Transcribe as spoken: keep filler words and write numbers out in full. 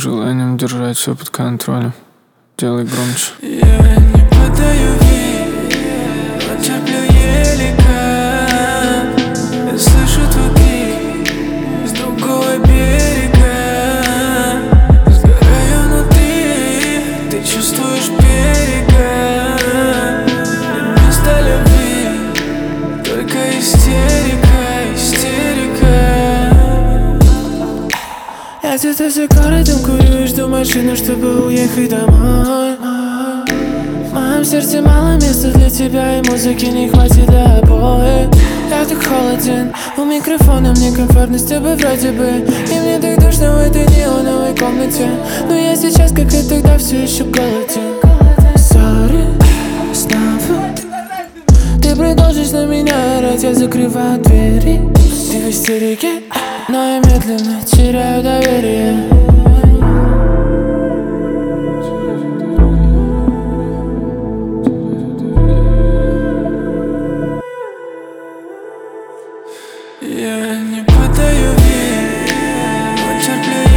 желанием держать все под контролем. Делай громче. Я не подаю вид, но терплю еле как. Я слышу твой крик с другого берега. Сгораю внутри, ты чувствуешь берега. И вместо любви только истерика, истерика. Я где-то за городом курю и жду машину, чтобы уехать домой. В моем сердце мало места для тебя, и музыки не хватит для обоих. Я так холоден, у микрофона мне комфортно с тобой вроде бы. И мне так душно в этой неоновой комнате. Но я сейчас, как и тогда, все еще голоден. Sorry, снова ты продолжишь на меня орать, я закрываю двери. Ты в истерике, но я медленно теряю доверие. Я не подаю вид, но терплю